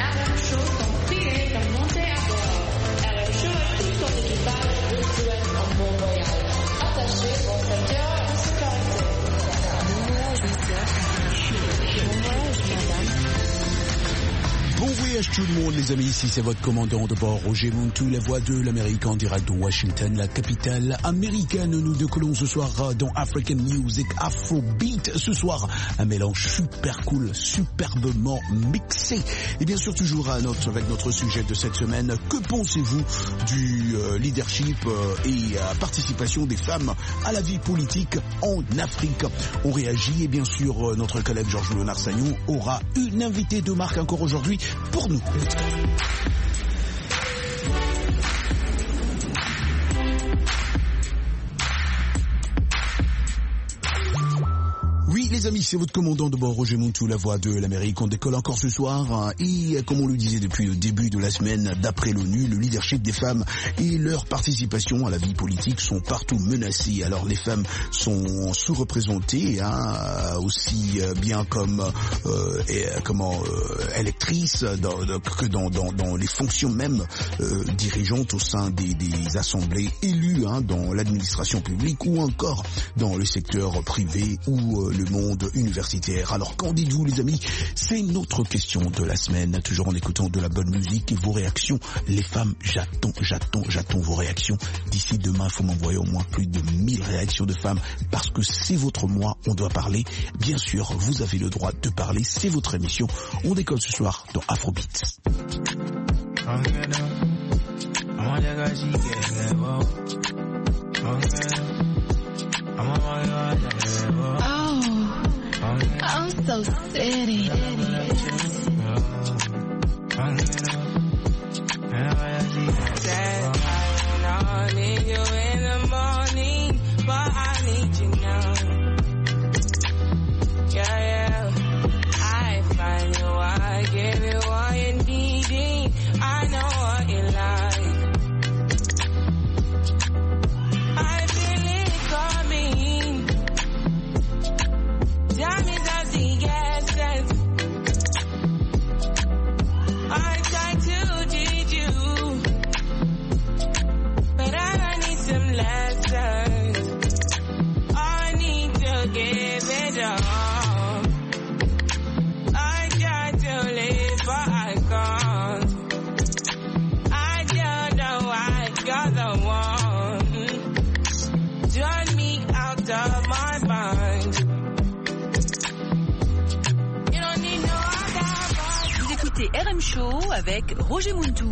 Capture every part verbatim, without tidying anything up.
R M Show sont priés de monter à bord. R M Show et tout son équipage vous souhaitent un bon voyage. Attachez vos ceintures de sécurité. Bon voyage, monsieur. Bon voyage, madame. Bon voyage tout le monde les amis, ici c'est votre commandant de bord Roger Montou, la voix de l'Amérique en direct de Washington, la capitale américaine. Nous décollons ce soir dans African Music, Afrobeat. Ce soir, un mélange super cool, superbement mixé. Et bien sûr toujours à notre, avec notre sujet de cette semaine, que pensez-vous du euh, leadership euh, et euh, participation des femmes à la vie politique en Afrique? On réagit et bien sûr euh, notre collègue Georges-Léonard Sagnon aura une invitée de marque encore aujourd'hui pour nous. Oui les amis, c'est votre commandant de bord Roger Montou, la voix de l'Amérique. On décolle encore ce soir et comme on le disait depuis le début de la semaine, d'après l'ONU, le leadership des femmes et leur participation à la vie politique sont partout menacés. Alors les femmes sont sous-représentées, hein, aussi bien comme euh, et, comment euh, électrices dans, que dans, dans, dans les fonctions même euh, dirigeantes au sein des, des assemblées élues, hein, dans l'administration publique ou encore dans le secteur privé ou euh, le monde universitaire. Alors qu'en dites-vous les amis? C'est notre question de la semaine, toujours en écoutant de la bonne musique et vos réactions. Les femmes, j'attends, j'attends, j'attends vos réactions. D'ici demain, il faut m'envoyer au moins plus de mille réactions de femmes parce que c'est votre mois, on doit parler. Bien sûr, vous avez le droit de parler, c'est votre émission. On décolle ce soir dans Afrobeat. I'm so city. I need you in the morning, but I need you now. Yeah, yeah. I find you, I give you all you need. I know what you like. I feel it coming. Time is of the essence. I try to teach you, but I need some lessons. I need to give it up. I try to live, but I can't. I don't know why you're the one. Turn me out of my mind. Écoutez R M Show avec Roger Montou.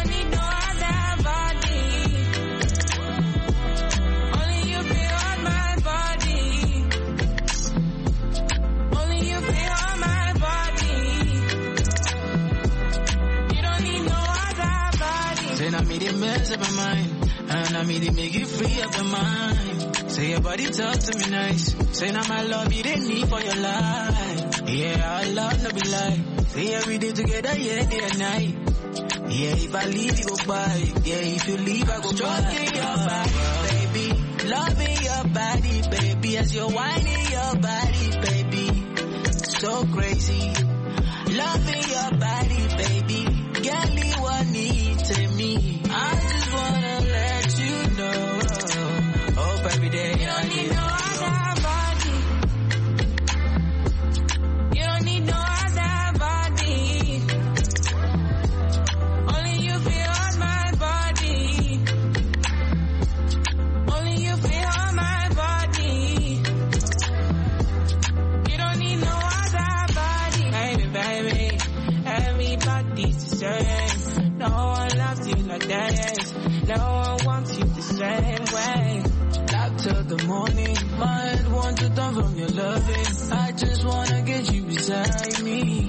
Say I made it mess up my mind, and I made it make you free up your mind. Say your body talk to me nice. Say now my love you didn't need for your life. Yeah, our love no be lie. Say every day together, yeah, day and night. Yeah, if I leave, you go by. Yeah, if you leave, I go stroking your body, baby. Loving your body, baby. As you're whining your body, baby. So crazy. Loving your body, baby. Girl, you want need to me. I just wanna let you know. Hope every day you don't need no other body. You don't need no other body. Only you feel on my body. Only you feel on my body. You don't need no other body. Baby, baby, everybody's the same. No one loves you like that. No one wants you the same way. Up till the morning, my head wants to turn from your loving. I just wanna get you beside me.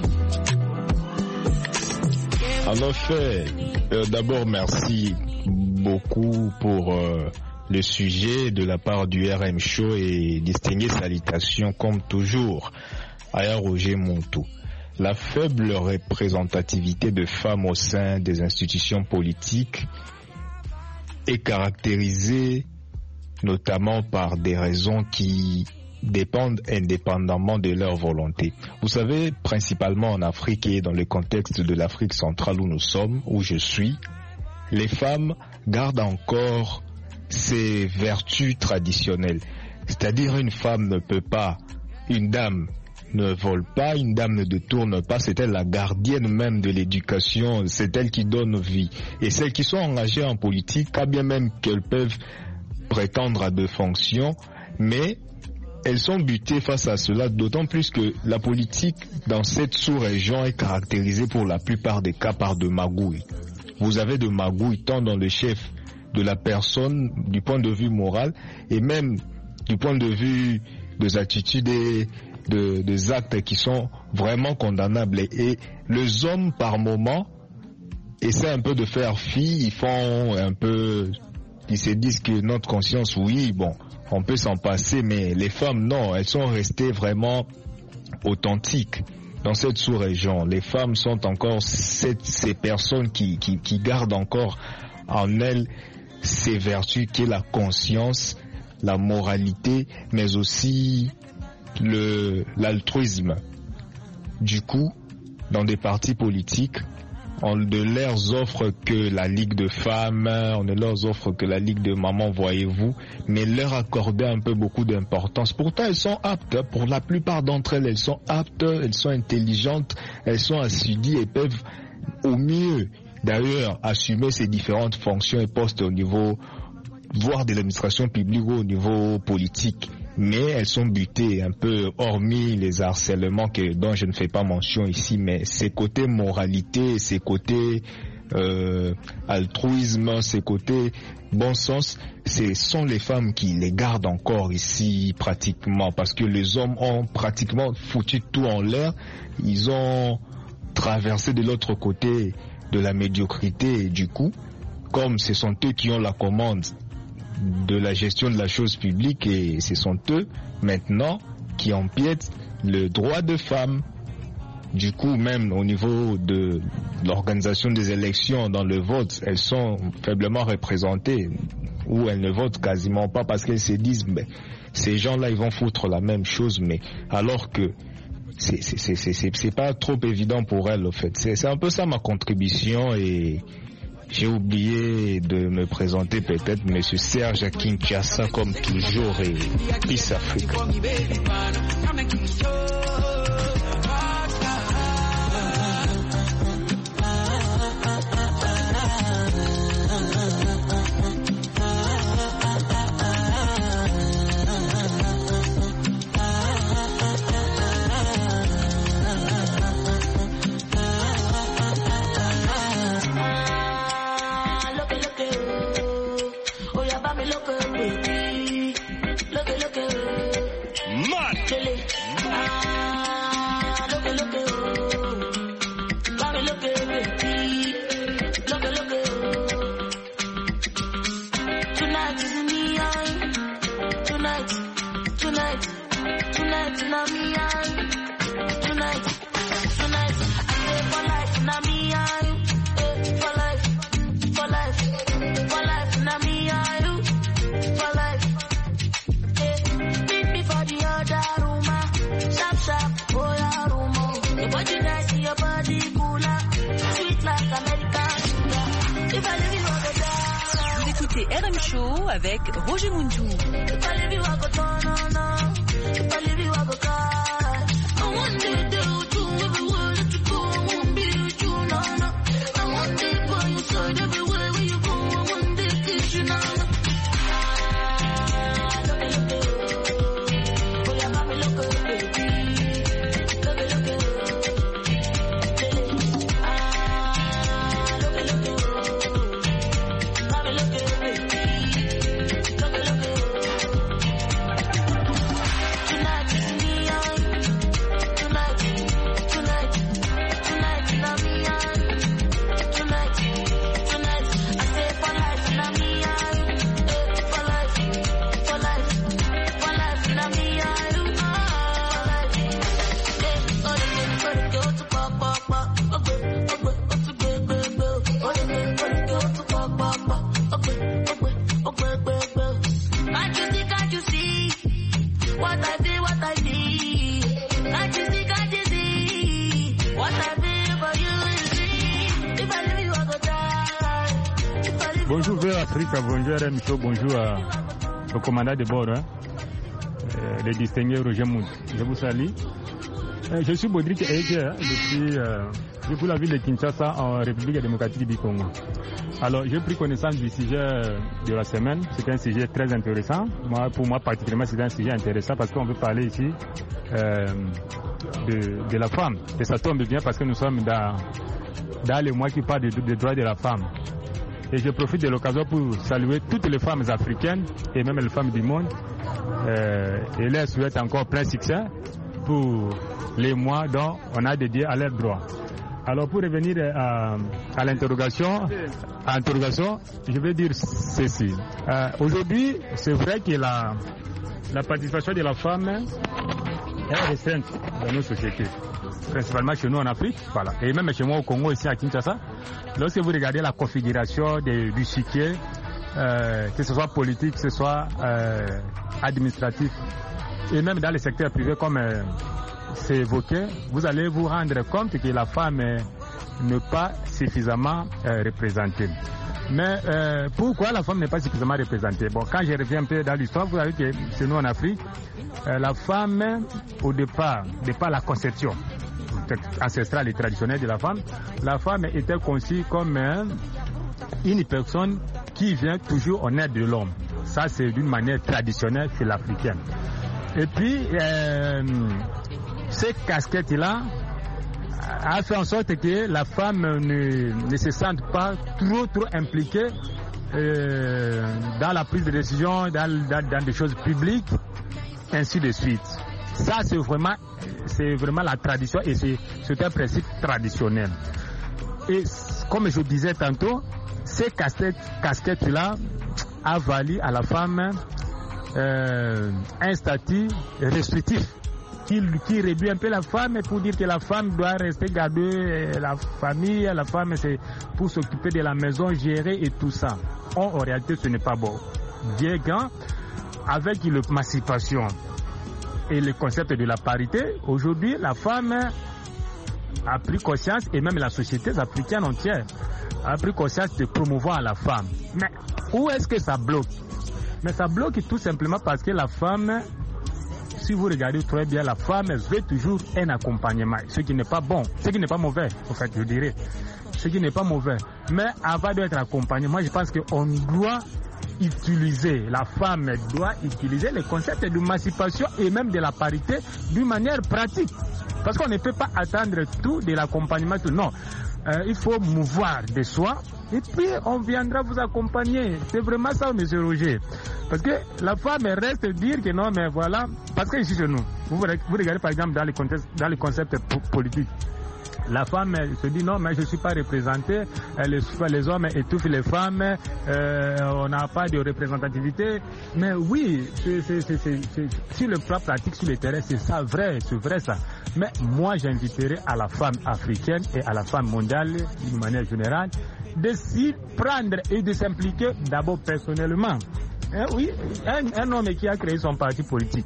En effet, euh, d'abord merci beaucoup pour euh, le sujet de la part du R M Show et distinguer salutations comme toujours à Roger Montou. La faible représentativité de femmes au sein des institutions politiques est caractérisée notamment par des raisons qui dépendent indépendamment de leur volonté. Vous savez, principalement en Afrique et dans le contexte de l'Afrique centrale où nous sommes, où je suis, les femmes gardent encore ces vertus traditionnelles. C'est-à-dire une femme ne peut pas, une dame ne vole pas, une dame ne détourne pas, c'est elle la gardienne même de l'éducation, c'est elle qui donne vie. Et celles qui sont engagées en politique, quand bien même qu'elles peuvent prétendre à deux fonctions, mais elles sont butées face à cela, d'autant plus que la politique dans cette sous-région est caractérisée pour la plupart des cas par de magouilles. Vous avez de magouilles tant dans le chef de la personne, du point de vue moral, et même du point de vue des attitudes et de, des actes qui sont vraiment condamnables. Et, et les hommes, par moment, essaient un peu de faire fi, ils font un peu, ils se disent que notre conscience, oui, bon, on peut s'en passer, mais les femmes, non, elles sont restées vraiment authentiques dans cette sous-région. Les femmes sont encore cette, ces personnes qui, qui, qui gardent encore en elles ces vertus qui est la conscience, la moralité, mais aussi le, l'altruisme. Du coup, dans des partis politiques, on ne leur offre que la Ligue de femmes, on ne leur offre que la Ligue de maman, voyez-vous, mais leur accorder un peu beaucoup d'importance. Pourtant, elles sont aptes, pour la plupart d'entre elles, elles sont aptes, elles sont intelligentes, elles sont assidues et peuvent au mieux, d'ailleurs, assumer ces différentes fonctions et postes au niveau, voire de l'administration publique ou au niveau politique. Mais elles sont butées un peu, hormis les harcèlements que, dont je ne fais pas mention ici, mais ces côtés moralité, ces côtés euh, altruisme, ces côtés bon sens, ce sont les femmes qui les gardent encore ici pratiquement, parce que les hommes ont pratiquement foutu tout en l'air, ils ont traversé de l'autre côté de la médiocrité et du coup, comme ce sont eux qui ont la commande de la gestion de la chose publique et ce sont eux maintenant qui empiètent le droit de femmes. Du coup, même au niveau de l'organisation des élections, dans le vote, elles sont faiblement représentées ou elles ne votent quasiment pas parce qu'elles se disent ben, ces gens-là ils vont foutre la même chose, mais alors que c'est, c'est, c'est, c'est, c'est, c'est pas trop évident pour elles, en fait. C'est, c'est un peu ça ma contribution et j'ai oublié de me présenter peut-être, Monsieur Serge Kinshasa comme toujours et Peace Africa. R M Show avec Roger Muntou. Tonight Bonjour V O Afrique, bonjour R M Show, bonjour à, au commandant de bord, hein, euh, le distingué Roger Mout. Je vous salue. Euh, je suis Baudric Ege, hein, depuis, euh, depuis la ville de Kinshasa en République démocratique du Congo. Alors, j'ai pris connaissance du sujet de la semaine. C'est un sujet très intéressant. Moi, pour moi, particulièrement, c'est un sujet intéressant parce qu'on veut parler ici euh, de, de la femme. Et ça tombe bien parce que nous sommes dans, dans le mois qui parle des de droits de la femme. Et je profite de l'occasion pour saluer toutes les femmes africaines et même les femmes du monde euh, et leur souhaite encore plein succès pour les mois dont on a dédié à leurs droits. Alors pour revenir à, à l'interrogation, à l'interrogation, je vais dire ceci. Euh, aujourd'hui, c'est vrai que la, la participation de la femme est restreinte dans nos sociétés, principalement chez nous en Afrique, voilà, et même chez moi au Congo, ici à Kinshasa. Lorsque vous regardez la configuration de, du chiquier, euh, que ce soit politique, que ce soit euh, administratif, et même dans les secteurs privés comme euh, c'est évoqué, vous allez vous rendre compte que la femme euh, n'est pas suffisamment euh, représentée. Mais euh, pourquoi la femme n'est pas suffisamment représentée? Bon, quand je reviens un peu dans l'histoire, vous savez que chez nous en Afrique, euh, la femme, au départ, de par la conception ancestrale et traditionnelle de la femme, la femme était conçue comme euh, une personne qui vient toujours en aide de l'homme. Ça, c'est d'une manière traditionnelle chez l'Africaine. Et puis, euh, ces casquettes-là a fait en sorte que la femme ne, ne se sente pas trop, trop impliquée euh, dans la prise de décision, dans, dans, dans des choses publiques, ainsi de suite. Ça, c'est vraiment, c'est vraiment la tradition et c'est, c'est un principe traditionnel. Et comme je disais tantôt, ces casquettes, casquettes-là a valu à la femme euh, un statut restrictif qui, qui réduit un peu la femme pour dire que la femme doit rester garder la famille, la femme c'est pour s'occuper de la maison, gérer et tout ça. Or, en réalité, ce n'est pas bon. Bien grand, avec l'émancipation et le concept de la parité, aujourd'hui, la femme a pris conscience, et même la société africaine entière a pris conscience de promouvoir la femme. Mais où est-ce que ça bloque? Mais ça bloque tout simplement parce que la femme, si vous regardez très bien, la femme veut toujours un accompagnement, ce qui n'est pas bon, ce qui n'est pas mauvais, en fait, je dirais, ce qui n'est pas mauvais. Mais avant d'être accompagnée, moi je pense qu'on doit utiliser, la femme doit utiliser les concepts d'émancipation et même de la parité d'une manière pratique. Parce qu'on ne peut pas attendre tout de l'accompagnement, tout. Non, euh, il faut mouvoir de soi et puis on viendra vous accompagner. C'est vraiment ça, monsieur Roger. Parce que la femme reste dire que non, mais voilà, parce que ici chez nous, vous, vous regardez par exemple dans les, contextes, dans les concepts politiques, la femme se dit non, mais je ne suis pas représentée, les, les hommes étouffent les femmes, euh, on n'a pas de représentativité. Mais oui, c'est, c'est, c'est, c'est, c'est, sur le plan pratique, sur le terrain, c'est ça, vrai, c'est vrai ça. Mais moi, j'inviterai à la femme africaine et à la femme mondiale, d'une manière générale, de s'y prendre et de s'impliquer d'abord personnellement. Hein, oui, un, un homme qui a créé son parti politique,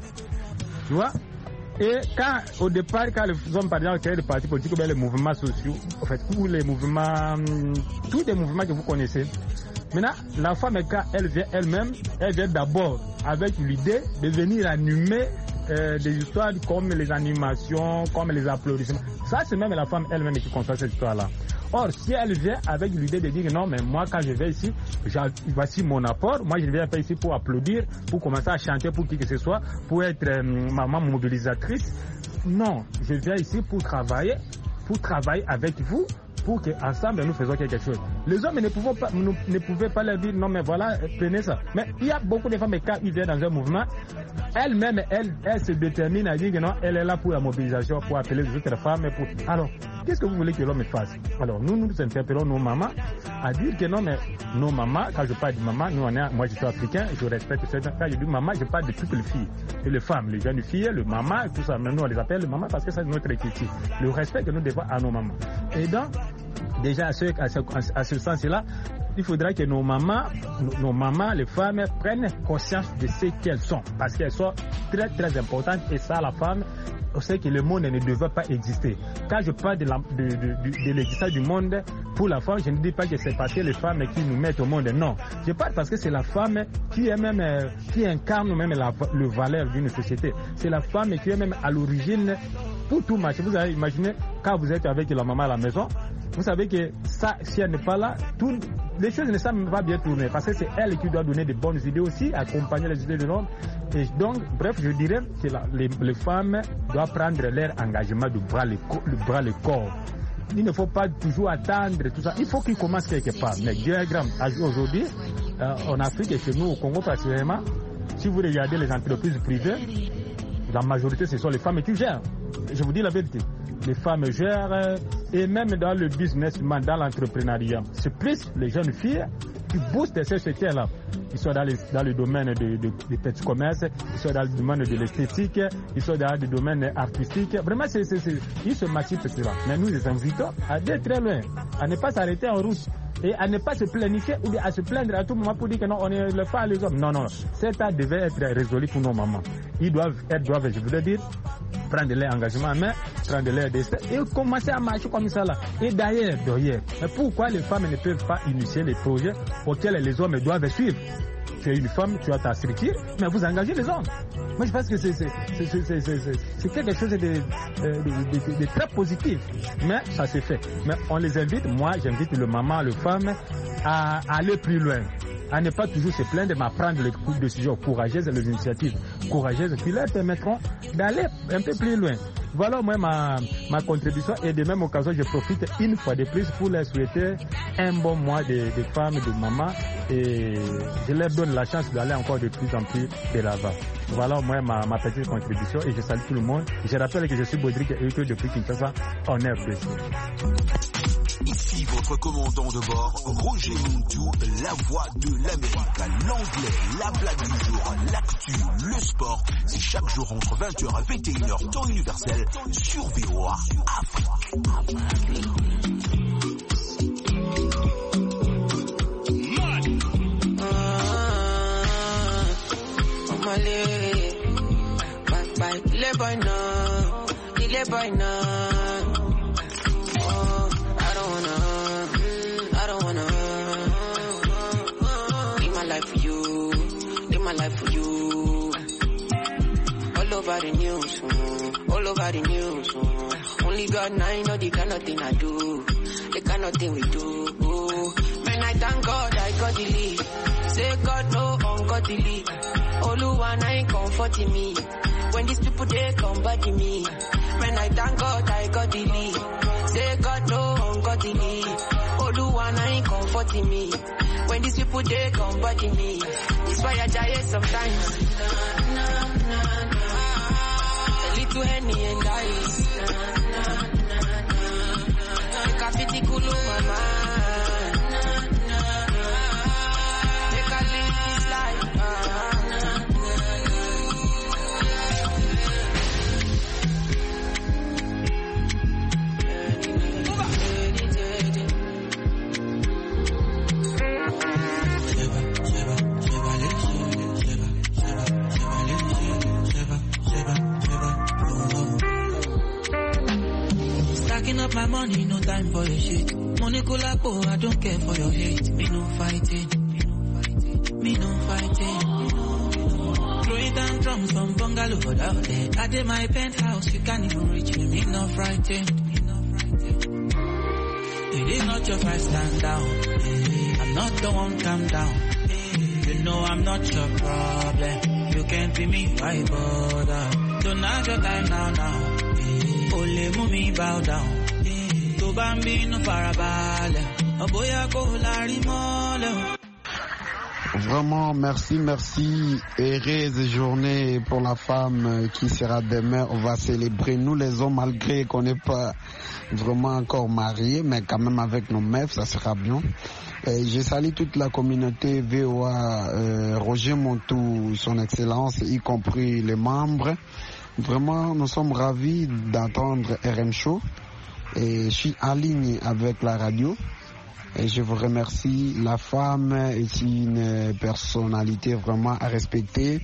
tu vois. Et quand, au départ, quand les hommes, par exemple, créent des partis politiques, ou bien les mouvements sociaux, en fait, ou les mouvements, tous les mouvements que vous connaissez, maintenant, la femme, quand elle vient elle-même, elle vient d'abord avec l'idée de venir animer euh, des histoires comme les animations, comme les applaudissements. Ça, c'est même la femme elle-même qui construit cette histoire-là. Or, si elle vient avec l'idée de dire non, mais moi, quand je vais ici, voici mon apport, moi, je viens pas ici pour applaudir, pour commencer à chanter pour qui que ce soit, pour être euh, maman mobilisatrice. Non, je viens ici pour travailler, pour travailler avec vous, pour qu'ensemble nous faisons quelque chose. Les hommes ne pouvaient pas, ne, ne pouvaient pas leur dire non, mais voilà, prenez ça. Mais il y a beaucoup de femmes, quand ils viennent dans un mouvement, elles-mêmes, elles, elles se déterminent à dire que non, elle est là pour la mobilisation, pour appeler les autres femmes. Pour... Alors, qu'est-ce que vous voulez que l'homme fasse? Alors, nous, nous interpellons nos mamans à dire que non, mais nos mamans, quand je parle de maman, nous, on est, moi, je suis africain, je respecte ça. Quand je dis maman, je parle de toutes les filles. Et les femmes, les jeunes filles, le maman, tout ça. Même nous, on les appelle le maman parce que c'est notre équité. Le respect que nous devons à nos mamans. Et donc, déjà, à ce, à ce, à ce sens-là, il faudra que nos mamans, nos, nos mamans, les femmes, prennent conscience de ce qu'elles sont. Parce qu'elles sont très, très importantes. Et ça, la femme, on sait que le monde ne devait pas exister. Quand je parle de, la, de, de, de, de l'existence du monde pour la femme, je ne dis pas que c'est parce que les femmes qui nous mettent au monde, non. Je parle parce que c'est la femme qui est même, euh, qui incarne même la, le valeur d'une société. C'est la femme qui est même à l'origine pour tout marcher. Vous avez imaginé quand vous êtes avec la maman à la maison, vous savez que ça, si elle n'est pas là, tout, les choses ne savent pas bien tourner parce que c'est elle qui doit donner de bonnes idées aussi, accompagner les idées de l'homme. Et donc, bref, je dirais que la, les, les femmes doivent prendre leur engagement de bras le, de bras le corps. Il ne faut pas toujours attendre tout ça. Il faut qu'ils commencent quelque part. Mais diagramme, aujourd'hui, euh, en Afrique et chez nous, au Congo particulièrement, si vous regardez les entreprises privées, la majorité, ce sont les femmes qui gèrent. Je vous dis la vérité. Les femmes gèrent, et même dans le business, dans l'entrepreneuriat, c'est plus les jeunes filles qui boostent ces secteurs-là. Ils sont dans, les, dans le domaine de, de, de petits commerces, ils sont dans le domaine de l'esthétique, ils sont dans le domaine artistique. Vraiment, c'est, c'est, c'est, ils se massifent cela. Mais nous les invitons à aller très loin, à ne pas s'arrêter en route et à ne pas se planifier ou à se plaindre à tout moment pour dire que non, on ne le fait pas les hommes. Non, non, cet acte devait être résolu pour nos mamans. Ils doivent être, doivent, je voudrais dire, prendre leur engagement en main, prendre leur destin et commencer à marcher comme ça là. Et d'ailleurs, d'ailleurs, pourquoi les femmes ne peuvent pas initier les projets auxquels les hommes doivent suivre? Tu es une femme, tu as ta structure, mais vous engagez les hommes. Moi, je pense que c'est, c'est, c'est, c'est, c'est, c'est, c'est quelque chose de, de, de, de, de très positif. Mais ça s'est fait. Mais on les invite, moi, j'invite le maman, le femme, à aller plus loin. À ne pas toujours se plaindre, mais à prendre les coups de décision courageuses et les initiatives courageuses qui leur permettront d'aller un peu plus loin. Voilà moi ma, ma contribution et de même occasion je profite une fois de plus pour leur souhaiter un bon mois de, de femmes, de mamans et je leur donne la chance d'aller encore de plus en plus de l'avant. Voilà moi ma, ma petite contribution et je salue tout le monde. Je rappelle que je suis Baudric et que depuis Kinshasa en R D C. Ici votre commandant de bord, Roger Muntu, la voix de l'Amérique, l'anglais, la blague du jour, l'actu, le sport. C'est chaque jour entre vingt heures et vingt et une heures temps universel sur V O A Afrique. Life for you, all over the news, mm, all over the news. Mm. Only God and I know the kind of thing I do, the kind of thing we do. Ooh. Man, I thank God I got the lead. Say God no ungodly. Oluwa ain't comforting me. When these people they come back to me. Man, I thank God I got the lead. Say God no ungodly. Oluwa ain't comforting me. When these people they come back to me. It's why I die sometimes. A little Henny and ice. Make a pity cool my mind. Make a live this life. Up my money, no time for your shit. Money kulapo, I don't care for your hate. Me no fighting, me no fighting. Throwing down drums from bungalow out there. I did my penthouse, you can't even reach me. Me no frightened. It is not your fight, stand down. I'm not the one, calm down. You know I'm not your problem. You can't be me, why bother? Don't have your time now, now. Only move bow down. To bambino farabale. Oboya ko larimole. Vraiment, merci, merci. Heureuse journée pour la femme qui sera demain. On va célébrer, nous les hommes, malgré qu'on n'est pas vraiment encore mariés, mais quand même avec nos meufs, ça sera bien. Et je salue toute la communauté V O A, euh, Roger Muntu, son excellence, y compris les membres. Vraiment, nous sommes ravis d'entendre R M Show. Et je suis en ligne avec la radio. Et je vous remercie. La femme est une personnalité vraiment à respecter.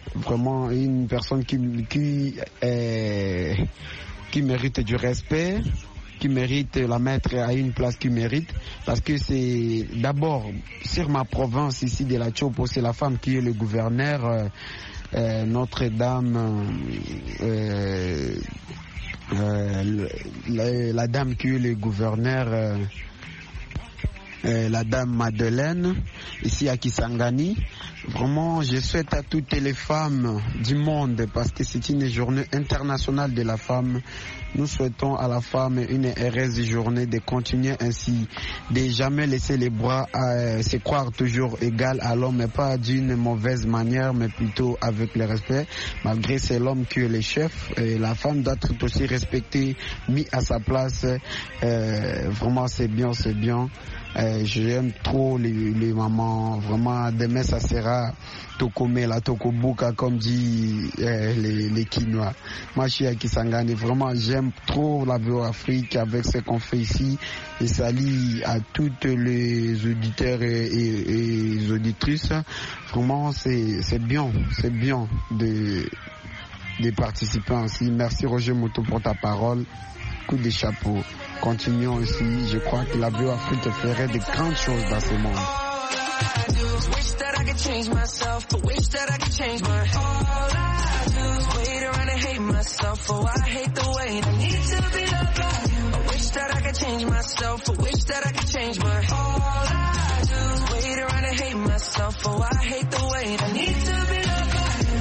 vraiment une personne qui, qui, est, qui mérite du respect, qui mérite la mettre à une place qu'il mérite, parce que c'est d'abord sur ma province ici de la Chopo, c'est la femme qui est le gouverneur, euh, euh, Notre-Dame, euh, euh, la, la dame qui est le gouverneur, euh, euh, la dame Madeleine, ici à Kisangani. Vraiment, je souhaite à toutes les femmes du monde, parce que c'est une journée internationale de la femme. Nous souhaitons à la femme une heureuse journée, de continuer ainsi, de jamais laisser les bras à se croire toujours égal à l'homme, mais pas d'une mauvaise manière, mais plutôt avec le respect. Malgré c'est l'homme qui est le chef, et la femme doit être aussi respectée, mise à sa place. Euh, vraiment, c'est bien, c'est bien. Euh, J'aime trop les, les mamans. Vraiment, demain, ça sera Tokome, la Tokobuka, comme dit euh, les, les Kinois. Moi, je suis à Kisangani. Vraiment, j'aime trop la V O Afrique avec ce qu'on fait ici. Et salut à toutes les auditeurs et, et, et les auditrices. Vraiment, c'est bien, c'est bien de, de participer ainsi. Merci Roger Moutou pour ta parole. Coup de chapeau. Continuons ici. Je crois que la V O Afrique ferait de grandes choses dans ce monde. Wish that I could change myself, but wish that I could change my all I do is wait around and hate myself. Oh, I hate the way I need to be loved by you. I wish that I could change myself, but wish that I could change my all I do is wait around and hate myself. Oh, I hate the way I need to be loved by you.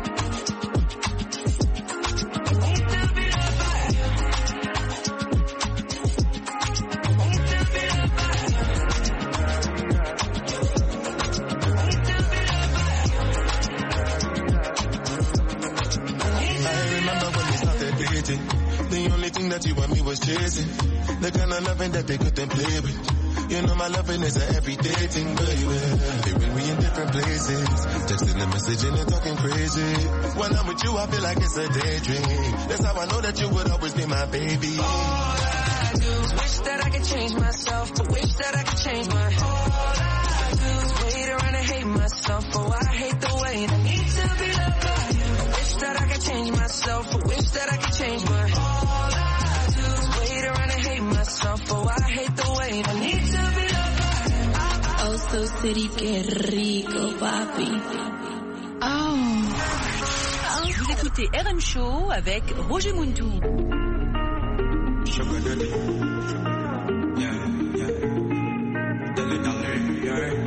I need to be loved by you. I need to be loved by the only thing that you and me was chasing, the kind of loving that they couldn't play with. You know my loving is an everyday thing, baby. Even we in different places, texting and messaging and talking crazy. When I'm with you, I feel like it's a daydream. That's how I know that you would always be my baby. All I do is wish that I could change myself, but wish that I could change my all I do is wait around and hate myself. Oh, I hate the way I need to be loved by you. I wish that I could change myself, but wish that I could change my all I do is wait around and hate myself. Oh, I hate the way I need to be loved by you. Oh, so city, que rico, papi. Oh. Vous écoutez R M Show avec Roger Muntou. Sugar daddy. Yeah, yeah. Dale, dale, yeah.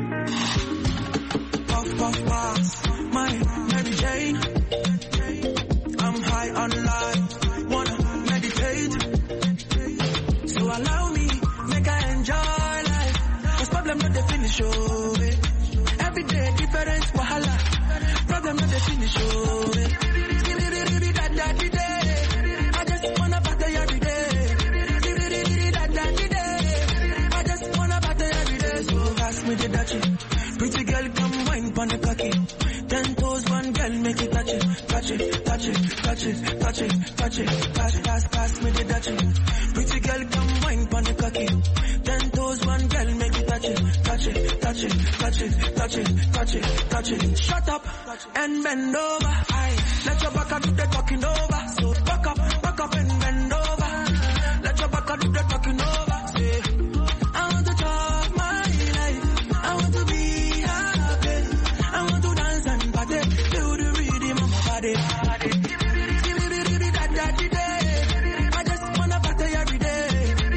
Puff, puff, pass. My Mary Jane. I'm high on life. Wanna meditate. So allow me, make I enjoy life. Cause problem not the finish, oh. Every day different wahala. Problem not the finish, oh. I just wanna party every day. I just wanna party every day. So pass me the dutchie. Pretty girl, come wine pon the cocky. Ten toes, one girl, make it touch it, touch it, touch it, touch it, touch it, touch it. Pass, pass, pass me the dutchie. Pretty girl, come wine pon the cocky. Ten toes, one girl, make it touch it, touch it, touch it, touch it, touch it, touch it, touch it. Shut up and bend over. Aye, let your back do the talking over. So back up, back up and bend over. Let your back do the talking over. Say, I want to talk my life. I want to be happy. I want to dance and party. Feel the rhythm of my body. I just wanna party every day.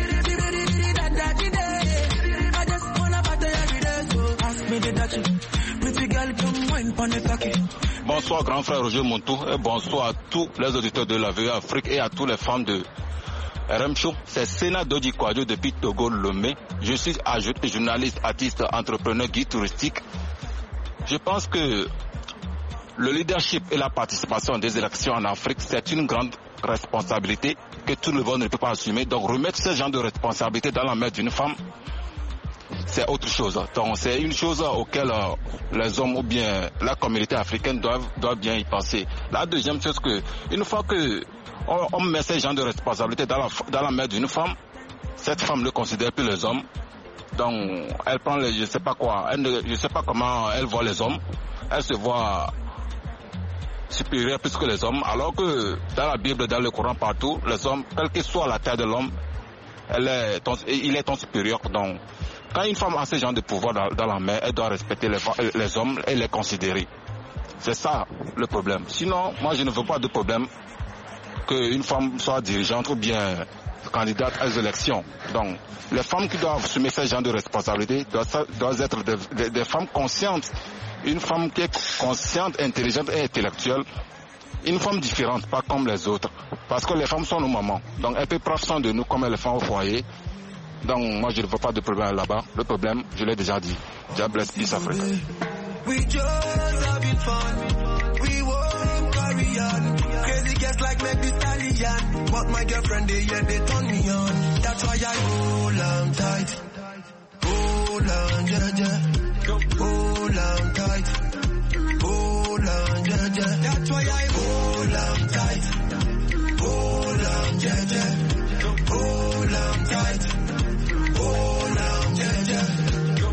I just wanna party every day. So ask me the dutchie. Pretty girl, come wine pon the cocky. Bonsoir grand frère Roger Montou et bonsoir à tous les auditeurs de la V O Afrique et à toutes les femmes de R M Show. C'est Sénat Dodi Kwadjo depuis Togo Lomé. Je suis journaliste, artiste, entrepreneur, guide touristique. Je pense que le leadership et la participation des élections en Afrique, c'est une grande responsabilité que tout le monde ne peut pas assumer. Donc remettre ce genre de responsabilité dans la main d'une femme, c'est autre chose. Donc c'est une chose auquel euh, les hommes ou bien la communauté africaine doivent, doivent bien y penser. La deuxième chose, que une fois que on, on met ce genre de responsabilité dans la, dans la main d'une femme, cette femme ne considère plus les hommes. Donc elle prend les, je sais pas quoi, elle ne, je sais pas comment elle voit les hommes. Elle se voit supérieurs plus que les hommes, alors que dans la Bible, dans le Coran, partout, les hommes, quelle que soit la taille de l'homme, elle est ton, il est ton supérieur. Donc, quand une femme a ce genre de pouvoir dans, dans la main, elle doit respecter les, les hommes et les considérer. C'est ça le problème. Sinon, moi je ne veux pas de problème qu'une femme soit dirigeante ou bien candidate aux élections. Donc, les femmes qui doivent assumer ce genre de responsabilité doivent, doivent être des, des, des femmes conscientes. Une femme qui est consciente, intelligente et intellectuelle. Une femme différente, pas comme les autres. Parce que les femmes sont nos mamans. Donc, elles peuvent prendre soin de nous comme elles le font au foyer. Donc, moi, je ne veux pas de problème là-bas. Le problème, je l'ai déjà dit. God bless peace Africa. We just having fun. We won't carry on. Crazy girls like make this stallion. But my girlfriend, they yeah, they turn me on. That's why I hold on tight. Hold on, yeah, yeah. Hold on tight. Hold on, yeah, yeah. That's why I hold on tight. Hold on, yeah, yeah. Hold on tight. Hold on, yeah, yeah.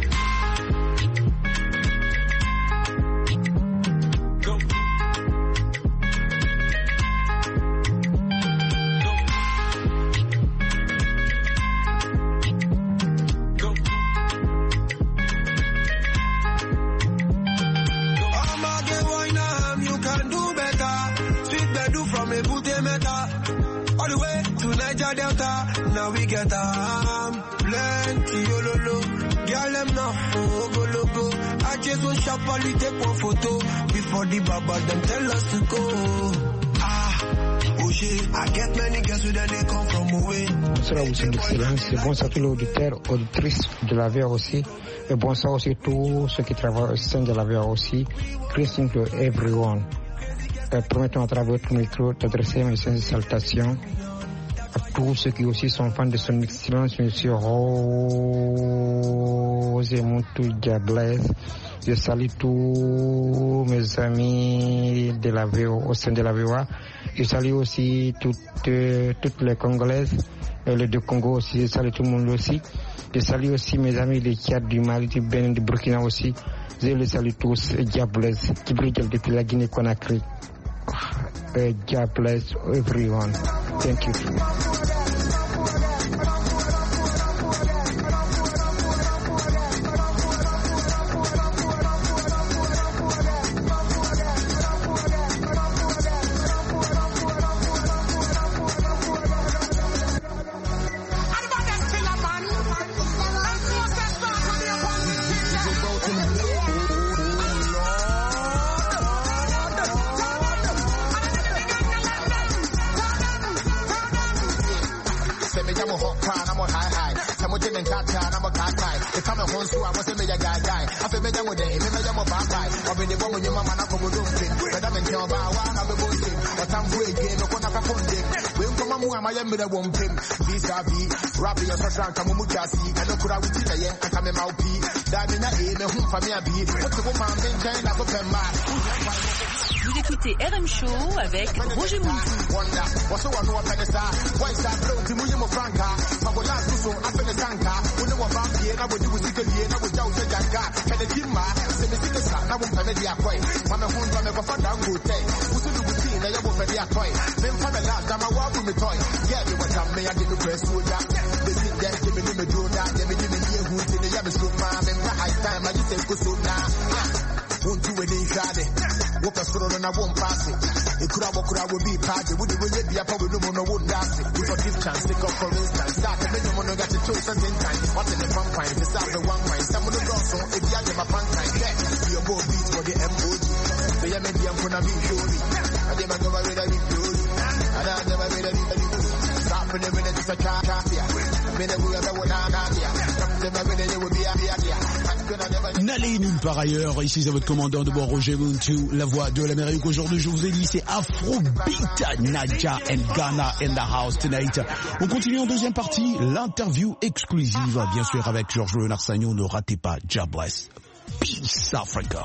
All the way to Niger Delta, now we get um, plenty ololo. Girl, them now oh, go logo. I just want sharply take one photo before the baba them tell us to go. Ah, oh shit, I get many girls with them they come from away. Bonsoir à vous, c'est l'excellence. Bonsoir à tous les auditeurs, auditrices de la V R aussi. Et bonsoir aussi à tous ceux qui travaillent au sein de la V R aussi. Greetings to everyone. Euh, Permettons à travers votre micro d'adresser mes salutations à tous ceux qui aussi sont fans de son excellence, monsieur Rose Muntu Diablesse. Je salue tous mes amis de la V O, au sein de la V O A. Je salue aussi toutes, euh, toutes les Congolaises, et les deux Congo aussi. Je salue tout le monde aussi. Je salue aussi mes amis du Tchad, du Mali, du Bénin, du Burkina aussi. Je les salue tous. Diablesse, qui brille depuis la Guinée-Conakry. Uh, God bless everyone. Thank you. Vous écoutez R M Show avec Roger Muntu. Won't do it inside it. What a sort and I won't pass it. It could have a crowd will be party. Would it be a probably no one won't dance it. If I give chance, take up for instance. Start to make one got to choose something time. What's in the fun pine? It's out the one pine. Some of the girls on if you have my punk time. Yeah, your boy beats for the M O G. They are maybe I'm gonna be showing. I never go away that you do. And I never made any of you. Stop in a minute, it's a car. Minute we ever would not have here. Come to my minute, it would be a idea. N'allez nulle part ailleurs, ici c'est votre commandant de bord Roger Muntu, la voix de l'Amérique. Aujourd'hui je vous ai dit c'est Afrobeat, Naija and Ghana in the house tonight. On continue en deuxième partie, l'interview exclusive bien sûr avec Georges Léonard Sagnon. Ne ratez pas, God bless. Peace Africa.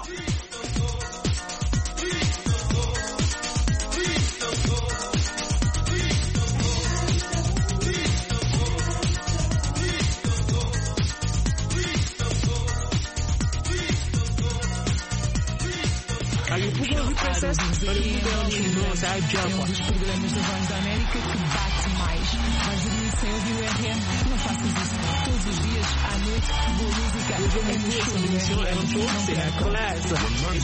Aí o Google Princess, olha o Google, nossa, é já um dos programas da Voz da América que bate mais. Vais dormir sem ouvir o R M? Não faças isso. Todos os dias, à noite, boa música. É muito show, é um show, c'est la classe.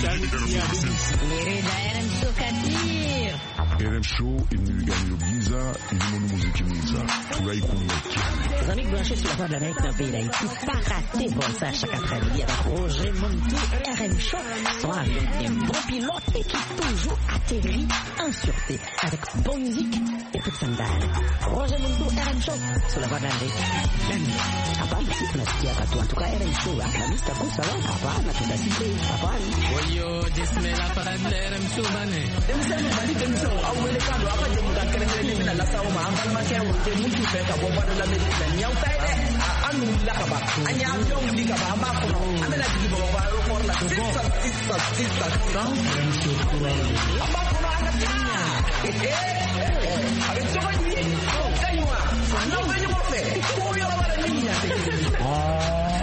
Era um tocatir. R M Show, inimigani Giza, inimonu muziki Miza. Tunaikunyaki. Les amis branchés sur la Voix de l'Amérique dans le pays d'Haïti, pas rater pour ça chaque après-midi avec Roger Montou, R M Show, sont avec un bon pilote et qui toujours atterrit en sûreté avec bonne musique et peu de sandales. Roger Montou, R M Show, sur la Voix de l'Amérique. Hapana, si tunasikia watu, en tout cas R M Show, Afghanistan, Kusala, hapana, tunasikia, hapana. Oyo, jismela parade R M Show, bane. Demsema bali demsema, au wele kando, hapa je muda kere kere mina la sawa ma, ambal ma kere wote mutu feka, bomba de la medina, nyau taide, anu lakaba, anya avion likaba, amba kono, amena jiki baba ba aeroport la, sisa, sisa, sisa, sisa. Amba kono anga tinya. Eh, eh, avec ce qu'on dit, kaywa, non venez pas faire, pour y avoir la ligne. Ah,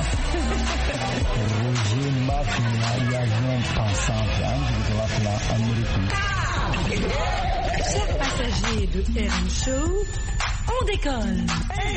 Roger Mafina, il y a un pensant, je vais la Amérique. Chers passagers de R M Show, on décolle.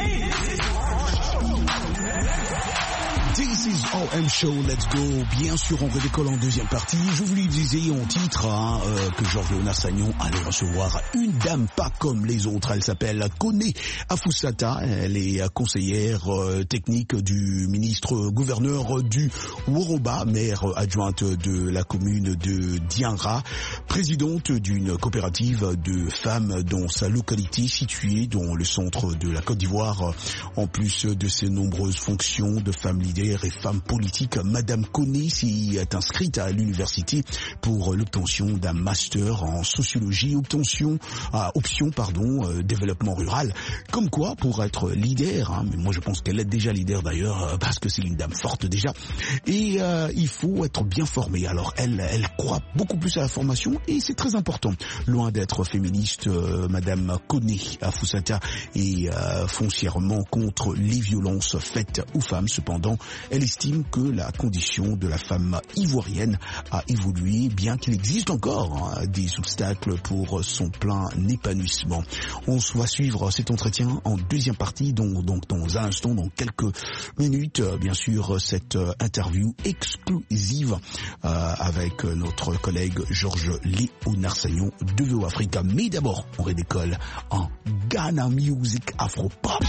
This is O M Show, let's go. Bien sûr, on redécolle en deuxième partie. Je vous le disais en titre hein, euh, que Georges Léonard Sagnon allait recevoir une dame pas comme les autres. Elle s'appelle Koné Afoussata. Elle est conseillère euh, technique du ministre gouverneur du Woroba, maire adjointe de la commune de Dianra, présidente d'une coopérative de femmes dans sa localité située dans le centre de la Côte d'Ivoire. En plus de ses nombreuses fonctions de femme leader et femme politique, Madame Koné s'y est inscrite à l'université pour l'obtention d'un master en sociologie, obtention, euh, option pardon, euh, développement rural. Comme quoi, pour être leader, hein, mais moi je pense qu'elle est déjà leader d'ailleurs euh, parce que c'est une dame forte déjà. Et euh, il faut être bien formé. Alors elle, elle croit beaucoup plus à la formation et c'est très important. Loin d'être féministe, euh, Madame Koné Afoussata est euh, foncièrement contre les violences faites aux femmes. Cependant, elle estime que la condition de la femme ivoirienne a évolué, bien qu'il existe encore hein, des obstacles pour son plein épanouissement. On va suivre cet entretien en deuxième partie, donc, donc dans un instant, dans quelques minutes, bien sûr, cette interview exclusive euh, avec notre collègue Georges Léonard Sagnon de V O Africa. Mais d'abord, on redécolle en Ghana Music Afro-Pop.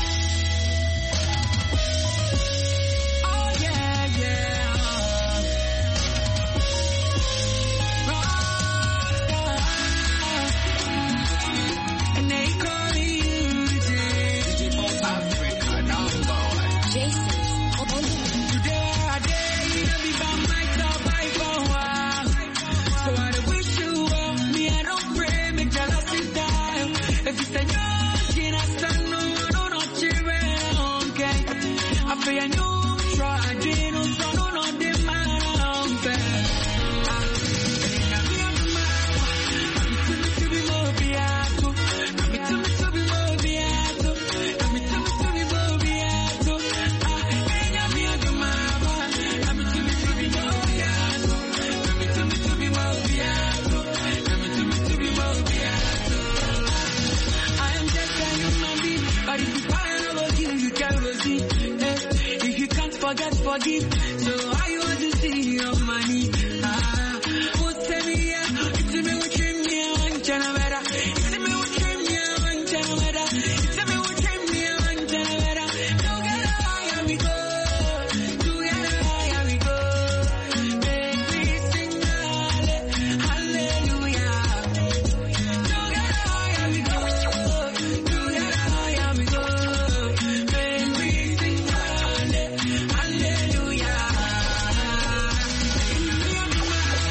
Forgive, so I want to see your money. Ah, what's the idea? It's me with him, yeah, and Chanavera. It's me with him, yeah, and Chanavera. It's me with him, yeah, and Chanavera. Together, I we go. Together, I we go. Baby, sing hallelujah. Together, I we go. Together, I we go. Baby, sing hallelujah.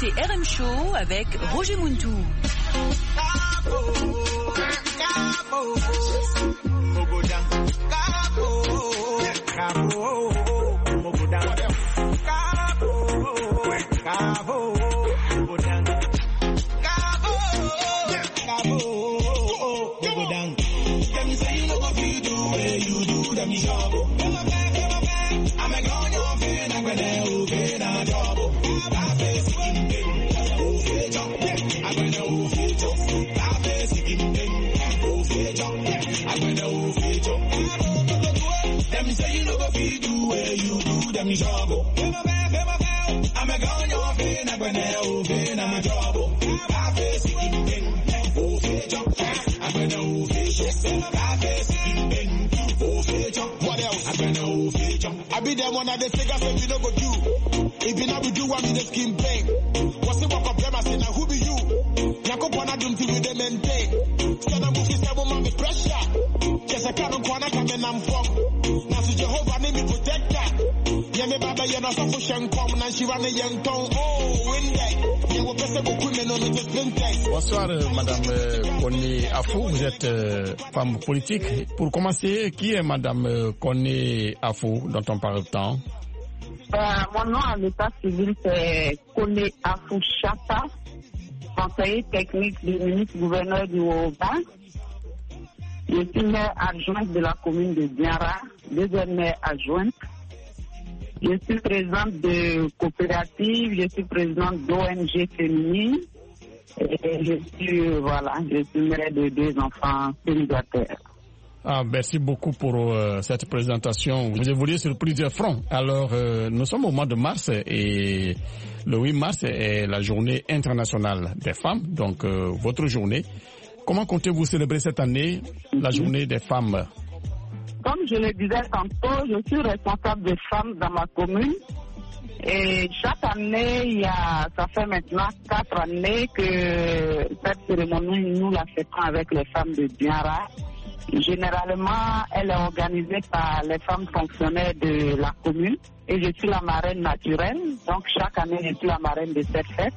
écoutez R M Show avec Roger Muntu. I be the one that they figure say we no go do. If you not be do one, me the skin pain. What's the work of them? I say now who be you? Yakopana don't feel with them maintain. Send a movie say woman me pressure. Just a cannon corner coming I'm from. Now so Jehovah name me protector. Yeah me baba you know so for shen come now she run a young tongue. Oh windy. Yeah we passe beaucoup mais non me just Bonsoir Madame Koné Afou, vous êtes euh, femme politique. Pour commencer, qui est Madame Koné Afou dont on parle tant? Euh, mon nom à l'état civil c'est Koné Afou Chata, conseiller technique du ministre-gouverneur du Haut-Bas. Je suis maire adjointe de la commune de Diara, deuxième maire adjointe. Je suis présidente de coopérative, je suis présidente d'O N G féminine. Et je suis, voilà, je suis mère de deux enfants célibataires. Ah, merci beaucoup pour euh, cette présentation. Vous évoluez sur plusieurs fronts. Alors, euh, nous sommes au mois de mars et le huit mars est la journée internationale des femmes, donc euh, votre journée. Comment comptez-vous célébrer cette année la journée des femmes? Comme je le disais tantôt, je suis responsable des femmes dans ma commune. Et chaque année, il y a, ça fait maintenant quatre années que cette cérémonie, nous la faisons avec les femmes de Diara. Généralement, elle est organisée par les femmes fonctionnaires de la commune. Et je suis la marraine naturelle. Donc, chaque année, je suis la marraine de cette fête.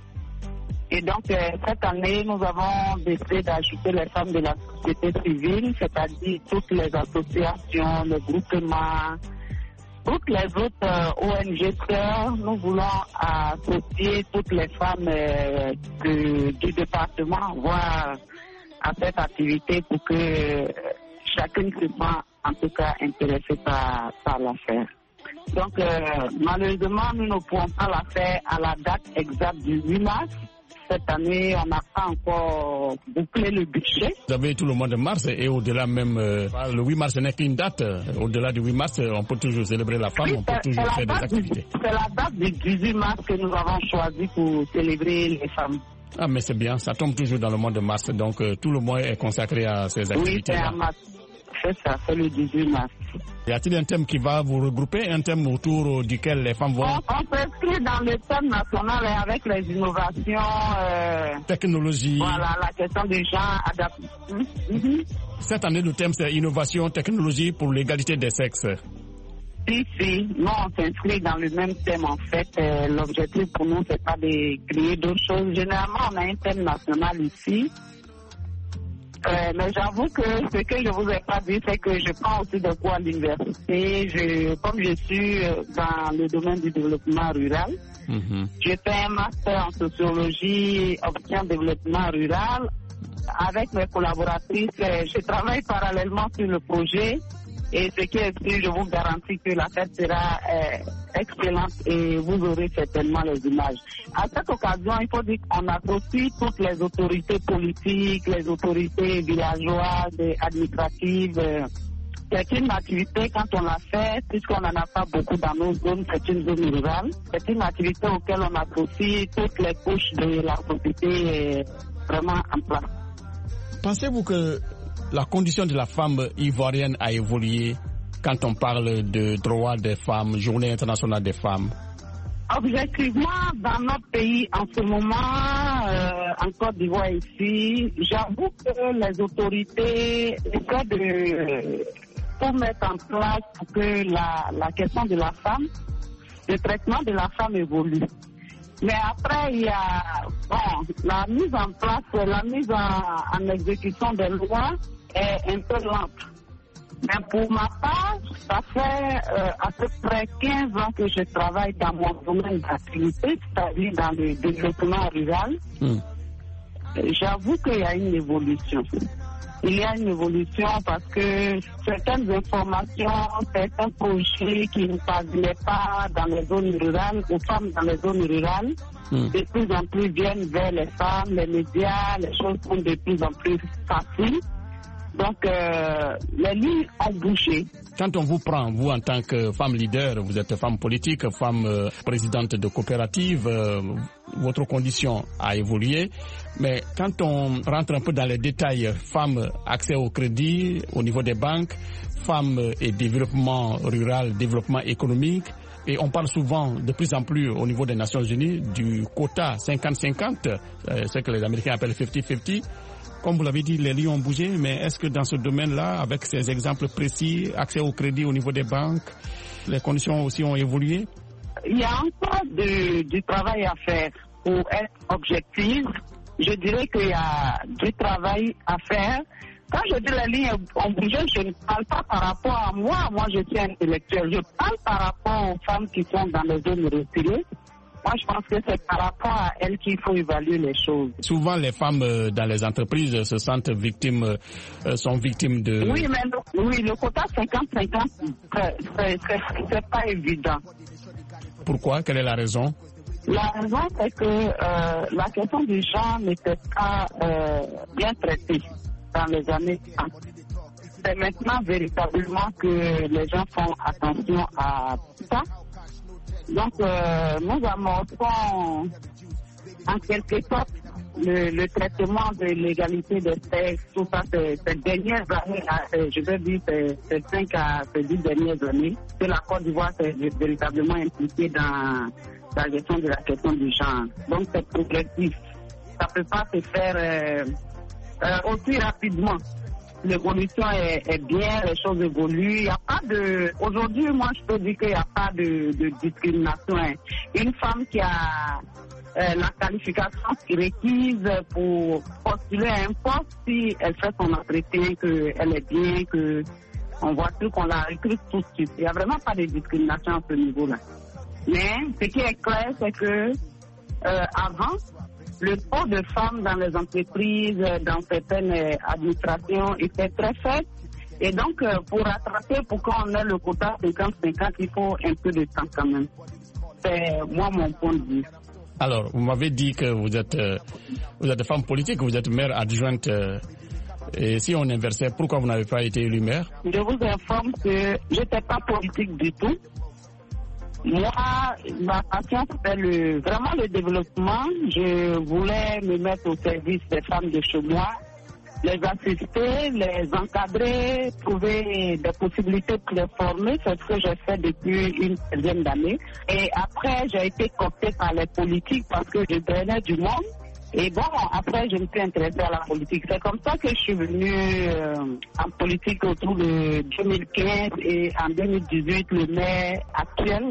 Et donc, euh, cette année, nous avons décidé d'ajouter les femmes de la société civile, c'est-à-dire toutes les associations, les groupements, toutes les autres euh, O N G sœurs. Nous voulons associer toutes les femmes euh, de, du département, voire à cette activité pour que euh, chacune se sente en tout cas intéressée par, par l'affaire. Donc, euh, malheureusement, nous ne pouvons pas la faire à la date exacte du huit mars. Cette année, on n'a pas encore bouclé le budget. Vous avez tout le mois de mars et au-delà même, euh, le huit mars n'est qu'une date. Au-delà du huit mars, on peut toujours célébrer la femme, oui, on peut toujours faire des activités. C'est la date du dix-huit mars que nous avons choisi pour célébrer les femmes. Ah, mais c'est bien, ça tombe toujours dans le mois de mars, donc euh, tout le mois est consacré à ces activités. Oui, c'est en mars. C'est ça, c'est le dix-huit mars. Y a-t-il un thème qui va vous regrouper, un thème autour duquel les femmes vont... On, on s'inscrit dans le thème national et avec les innovations... Euh, technologie. Voilà, la question des gens adaptés. Mm-hmm. Cette année, le thème, c'est innovation, technologie pour l'égalité des sexes. Si, si. Nous, on s'inscrit dans le même thème, en fait. Euh, l'objectif pour nous, c'est pas de créer d'autres choses. Généralement, on a un thème national ici. Euh, mais j'avoue que ce que je vous ai pas dit, c'est que je prends aussi des cours à l'université. Je, comme je suis dans le domaine du développement rural, mm-hmm. je fais un master en sociologie, option développement rural. Avec mes collaboratrices, je travaille parallèlement sur le projet. Et ce qui est sûr, je vous garantis que la fête sera euh, excellente et vous aurez certainement les images. À cette occasion, il faut dire qu'on associe toutes les autorités politiques, les autorités villageoises, administratives. C'est une activité, quand on la fait, puisqu'on n'en a pas beaucoup dans nos zones, c'est une zone rurale. C'est une activité auquel on associe toutes les couches de la société vraiment en place. Pensez-vous que la condition de la femme ivoirienne a évolué quand on parle de droits des femmes, journée internationale des femmes? Objectivement, dans notre pays, en ce moment, euh, en Côte d'Ivoire ici, j'avoue que les autorités essaient de tout mettre en place pour que la, la question de la femme, le traitement de la femme évolue. Mais après, il y a bon, la mise en place, la mise en, en exécution des lois est un peu lente. Mais pour ma part, ça fait euh, à peu près quinze ans que je travaille dans mon domaine d'activité, c'est-à-dire dans le développement rural. Mm. J'avoue qu'il y a une évolution. Il y a une évolution parce que certaines informations, certains projets qui ne parvenaient pas dans les zones rurales, aux femmes dans les zones rurales, mm. de plus en plus viennent vers les femmes, les médias, les choses sont de plus en plus faciles. Donc, euh, les lignes ont bougé. Quand on vous prend, vous en tant que femme leader, vous êtes femme politique, femme euh, présidente de coopérative, euh, votre condition a évolué. Mais quand on rentre un peu dans les détails, femmes, accès au crédit au niveau des banques, femmes et développement rural, développement économique, et on parle souvent de plus en plus au niveau des Nations Unies du quota cinquante cinquante, euh, ce que les Américains appellent cinquante cinquante. Comme vous l'avez dit, les lignes ont bougé, mais est-ce que dans ce domaine-là, avec ces exemples précis, accès au crédit au niveau des banques, les conditions aussi ont évolué? Il y a encore de, du travail à faire pour être objective. Je dirais qu'il y a du travail à faire. Quand je dis les lignes ont bougé, je ne parle pas par rapport à moi. Moi, je suis intellectuelle. Je parle par rapport aux femmes qui sont dans les zones reculées. Moi, je pense que c'est par rapport à elles qu'il faut évaluer les choses. Souvent, les femmes euh, dans les entreprises se sentent victimes, euh, sont victimes de... Oui, mais le, oui, le quota cinquante cinquante, c'est, c'est, c'est pas évident. Pourquoi? Quelle est la raison? La raison, c'est que euh, la question du genre n'était pas euh, bien traitée dans les années trente. C'est maintenant véritablement que les gens font attention à ça. Donc, euh, nous amorçons en quelque sorte le, le traitement de l'égalité des sexes, tout ça, ces, ces dernières années, je veux dire, ces, ces cinq à ces dix dernières années, que la Côte d'Ivoire s'est véritablement impliquée dans la gestion de la question du genre. Donc, c'est progressif. Ça ne peut pas se faire euh, euh, aussi rapidement. L'évolution est, est bien, les choses évoluent. Il n'y a pas de. Aujourd'hui, moi, je peux dire qu'il n'y a pas de, de discrimination. Une femme qui a euh, la qualification requise pour postuler à un poste, si elle fait son entretien, qu'elle est bien, qu'on voit tout, qu'on la recrute tout de suite. Il n'y a vraiment pas de discrimination à ce niveau-là. Mais ce qui est clair, c'est que euh, avant, le taux de femmes dans les entreprises, dans certaines administrations était très faible. Et donc, pour rattraper, pour qu'on ait le quota cinquante cinquante, il faut un peu de temps quand même. C'est moi mon point de vue. Alors, vous m'avez dit que vous êtes, euh, vous êtes femme politique, vous êtes maire adjointe. Euh, et si on inversait, pourquoi vous n'avez pas été élue maire? Je vous informe que je n'étais pas politique du tout. Moi, ma passion, c'est le, vraiment le développement. Je voulais me mettre au service des femmes de chez moi, les assister, les encadrer, trouver des possibilités pour les former. C'est ce que j'ai fait depuis une dizaine d'années. Et après, j'ai été cooptée par les politiques parce que je drainais du monde. Et bon, après, je me suis intéressée à la politique. C'est comme ça que je suis venue euh, en politique autour de deux mille quinze et en deux mille dix-huit, le maire actuel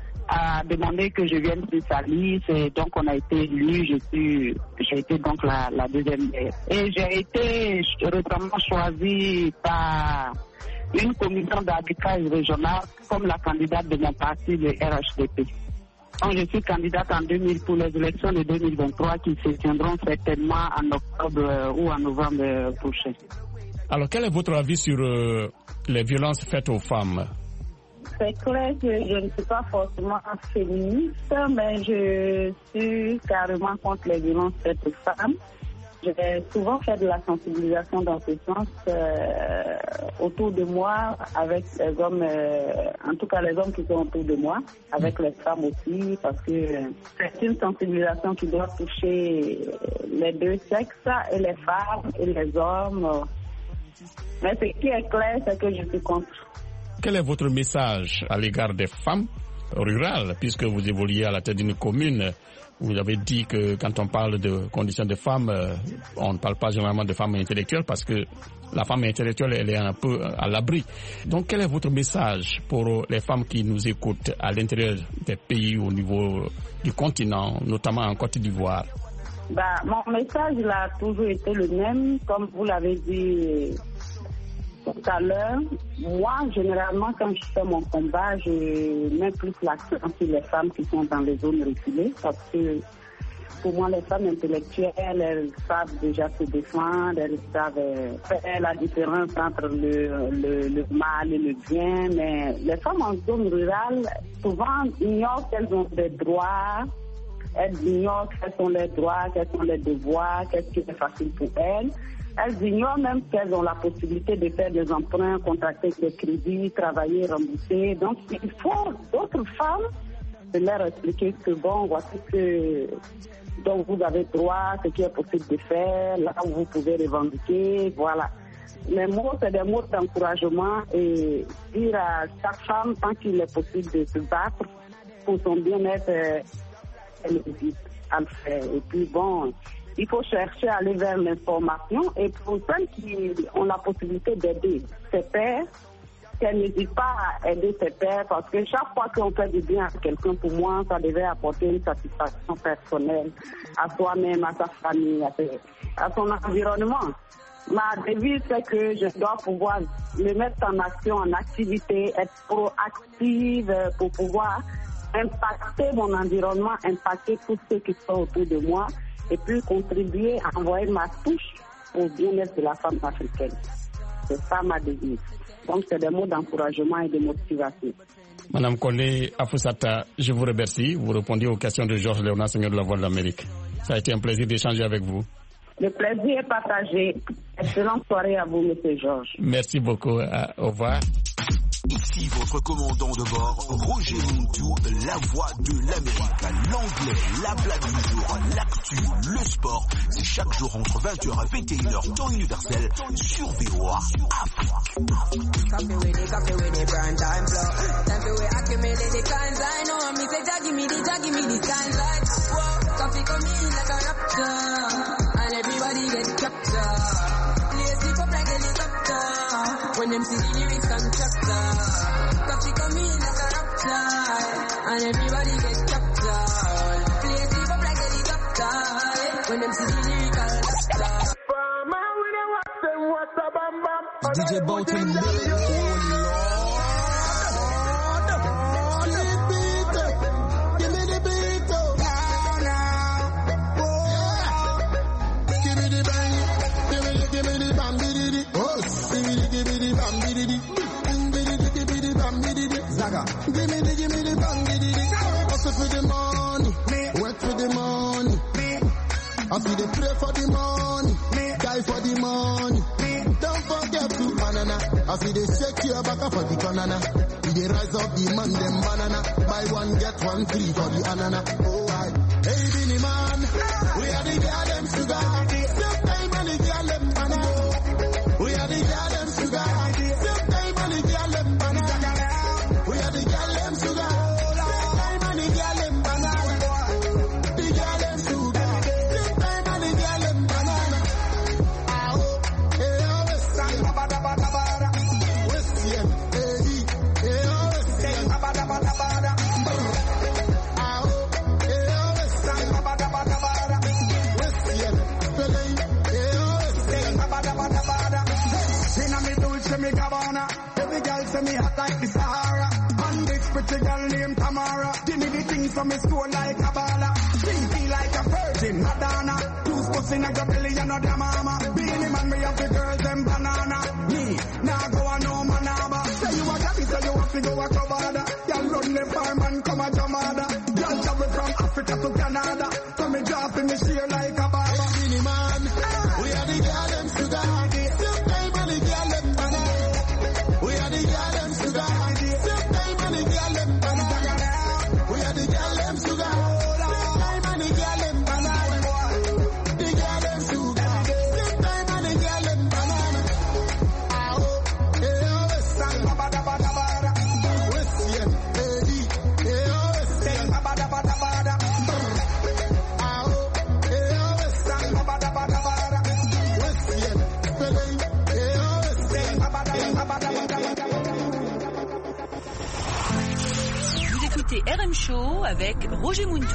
a demandé que je vienne sur sa liste et donc on a été élus. Je suis, j'ai été donc la, la deuxième maire. Et j'ai été récemment choisie par une commission d'arbitrage régional comme la candidate de mon parti, le R H D P. Donc je suis candidate en deux mille pour les élections de deux mille vingt-trois qui se tiendront certainement en octobre ou en novembre prochain. Alors quel est votre avis sur euh, les violences faites aux femmes? C'est clair que je ne suis pas forcément féministe, mais je suis carrément contre les violences faites aux femmes. J'ai souvent fait de la sensibilisation dans ce sens euh, autour de moi, avec les hommes, euh, en tout cas les hommes qui sont autour de moi, avec les femmes aussi, parce que c'est une sensibilisation qui doit toucher les deux sexes, et les femmes et les hommes. Mais ce qui est clair, c'est que je suis contre. Quel est votre message à l'égard des femmes rural, puisque vous évoluez à la tête d'une commune. Vous avez dit que quand on parle de conditions de femmes, euh, on ne parle pas généralement de femmes intellectuelles parce que la femme intellectuelle, elle est un peu à l'abri. Donc, quel est votre message pour les femmes qui nous écoutent à l'intérieur des pays au niveau du continent, notamment en Côte d'Ivoire? Bah, mon message il a toujours été le même, comme vous l'avez dit tout à l'heure. Moi, généralement, quand je fais mon combat, je mets plus l'accent sur les femmes qui sont dans les zones reculées, parce que pour moi, les femmes intellectuelles, elles savent déjà se défendre, elles savent faire la différence entre le, le, le mal et le bien, mais les femmes en zone rurale, souvent, ignorent qu'elles ont des droits, elles ignorent quels sont les droits, quels sont les devoirs, qu'est-ce qui est facile pour elles. Elles ignorent même qu'elles ont la possibilité de faire des emprunts, contracter des crédits, travailler, rembourser. Donc, il faut d'autres femmes de leur expliquer que bon, voici que donc vous avez droit, ce qui est possible de faire, là où vous pouvez revendiquer, voilà. Les mots, c'est des mots d'encouragement et dire à chaque femme, tant qu'il est possible de se battre pour son bien-être, elle hésite à le faire. Et puis bon, il faut chercher à aller vers l'information et pour celles qui ont la possibilité d'aider ses pairs, qu'elles n'hésitent pas à aider ses pairs parce que chaque fois qu'on fait du bien à quelqu'un, pour moi, ça devait apporter une satisfaction personnelle à soi-même, à sa famille, à, ses, à son environnement. Ma devise, c'est que je dois pouvoir me mettre en action, en activité, être proactive pour pouvoir impacter mon environnement, impacter tous ceux qui sont autour de moi et puis contribuer à envoyer ma touche au bien-être de la femme africaine. C'est ça ma devise. Donc c'est des mots d'encouragement et de motivation. Madame Collé Afoussata, je vous remercie. Vous répondez aux questions de Georges Léonard, seigneur de la Voix de l'Amérique. Ça a été un plaisir d'échanger avec vous. Le plaisir est partagé. Excellente soirée à vous, monsieur Georges. Merci beaucoup. Au revoir. Ici votre commandant de bord, Roger Montou, la voix de l'Amérique. L'anglais, la blague du jour, l'actu, le sport. C'est chaque jour entre vingt heures et vingt et une heures, temps universel, sur V O A Afrique. When them see the lyrics constructor, coffee come in like a raptor, and everybody get captured. Play sleep up like a helicopter, when them see the lyrical doctor. D J Boat in the building. Give me the beat, oh. Now, now. Oh. Give me the bang. Give me the, give me the bang, biddy. Oh. Give me the, give me the bang, biddy. Give me the bang, biddy. Zaga. Give me the, give me the bang, biddy. Hustle for the money. Work for the money. I see they pray for the money. Die for the money. Don't forget to banana. I see they shake your back for the banana. They rise up the man, them banana. Buy one, get one free for the anana. Oh, I. Hey, Binny man. We are the girl, them sugar. Same time and the girl, them banana. We are the girl, them sugar. Same time and the girl, them banana. We are the girl, them sugar. Same time and the girl, them banana. The girl, them sugar. Same time and the girl, them banana. Every girl say me hot like the Sahara. And this pretty girl named Tamara. Give me the things from me store like a baller. Stinky like a virgin Madonna. Two spots in a belly and not the mama. Beanie man, me have the girls them banana. Me, now go on no manaba. Say you a gabby, say you have to go a Cobada. Y'all run the farm and come a Jamada. Y'all travel from Africa to Canada. So me drop in the share like a baba. Beanie man, we are the girl them sugar. Same time and the girl them banana. We are the girl them sugar. Same time and the girl them banana. We are the girl them sugar. Same time and the girl them banana. The girl them sugar. Same time and the girl them banana. Ah oh, eh oh, West Side, baba da bada bada. West Side, eh eh écoutez R M Show avec Roger Muntu.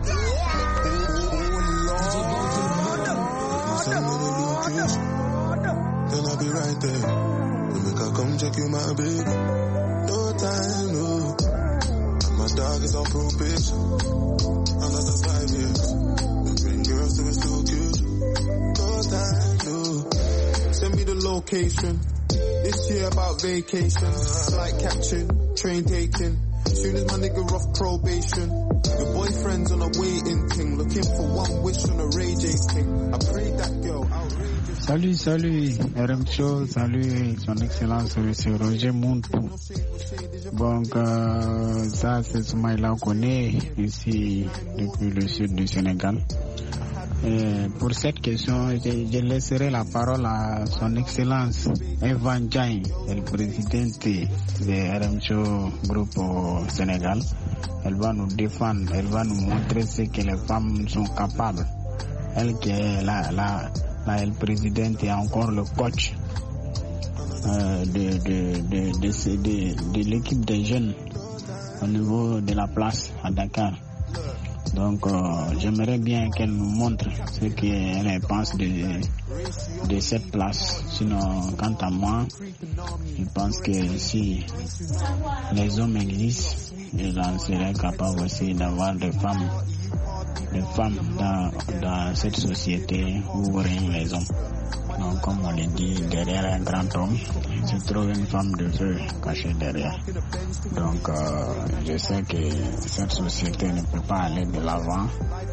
Then I'll be right there. You make her come check you, my baby. No time, no. And my dog is on probation. Another five years. The bring girls to it so cute. No time, no. Send me the location. This year about vacation. Flight catching, train taking. Soon as my nigga off probation. Your boyfriend's on a waiting thing. Looking for one wish on a Ray J thing. I prayed that girl out. Salut, salut, R M Show, salut, son excellence, monsieur Roger Muntu. Donc, euh, ça, c'est Soumaïla Kone, ici, depuis le sud du Sénégal. Et pour cette question, je, je laisserai la parole à son excellence, Evan Jain, le président de R M Show Groupe au Sénégal. Elle va nous défendre, elle va nous montrer ce que les femmes sont capables. Elle qui est la, la, la le président et encore le coach euh, de, de, de, de, de, de l'équipe des jeunes au niveau de la place à Dakar. Donc euh, j'aimerais bien qu'elle nous montre ce qu'elle pense de, de cette place. Sinon, quant à moi, je pense que si les hommes existent, je serais capable aussi d'avoir des femmes des femmes dans, dans cette société où règnent les hommes. Donc, comme on le dit, derrière un grand homme, se trouve une femme de feu cachée derrière. Donc, euh, je sais que cette société ne peut pas aller de l'avant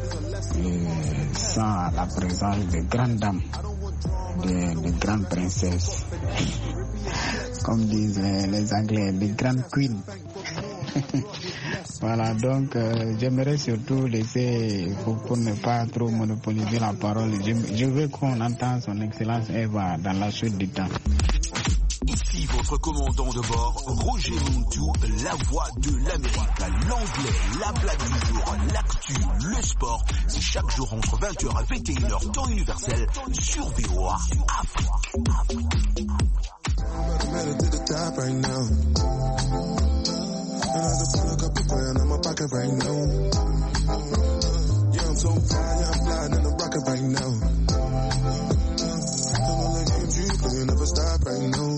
sans la présence de grandes dames, de, de grandes princesses, comme disent les, les Anglais, de grandes queens. Voilà, donc euh, j'aimerais surtout laisser, pour, pour ne pas trop monopoliser la parole, je, je veux qu'on entende son excellence Eva dans la suite du temps. Ici votre commandant de bord, Roger Muntu, la voix de l'Amérique, l'anglais, la blague du jour, l'actu, le sport, c'est chaque jour entre vingt heures et vingt et une heures temps universel sur V O A Afrique. And I just pull a couple grand in my pocket right now. Yeah, I'm so fly, yeah, I'm flying in the rocket right now. Don't know the games you play, never stop right now.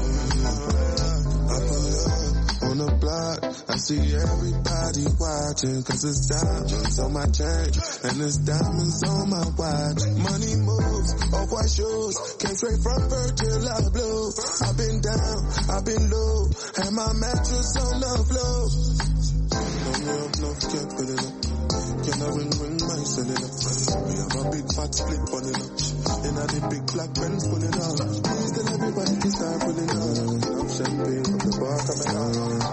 I pull up on the block, I see everybody watching, cause it's diamonds on my chain, and it's diamonds on my watch. Money moves, off-white shoes, came straight from Virgil out of blue. I've been down, I've been low, and my mattress on the floor. No love, no can't put it up. Can I ring, ring my cellular? We have a big fat split pulling up. And I the big black Benz pulling up. Please tell everybody to start pulling up. I'm champagne from the bar coming out.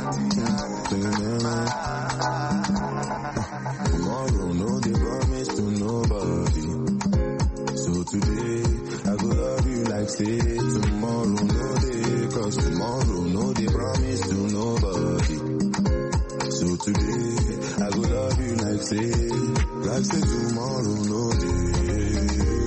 Tomorrow, no, they promise to nobody. So today, I go love you like say tomorrow, no day. Cause tomorrow, no, they promise to nobody. So today, I go love you like say, like say tomorrow, no day.